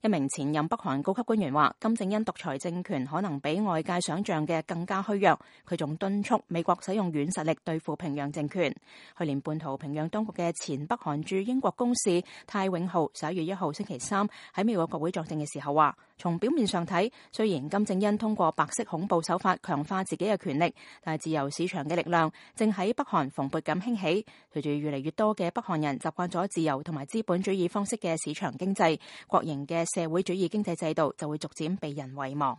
一名前任北韓高級官員話，金正恩獨裁政權可能比外界想象嘅更加虛弱。佢仲敦促美國使用軟實力對付平壤政權。去年叛逃平壤當局嘅前北韓駐英國公使泰永浩11月1號星期三喺美國國會作證嘅時候話，從表面上睇，雖然金正恩通過白色恐怖手法強化自己嘅權力，但係自由市場嘅力量正喺北韓蓬勃咁興起。隨住越嚟越多嘅北韓人習慣咗自由同埋資本主義方式嘅市場經濟，國營嘅社會主義經濟制度就會逐漸被人遺忘。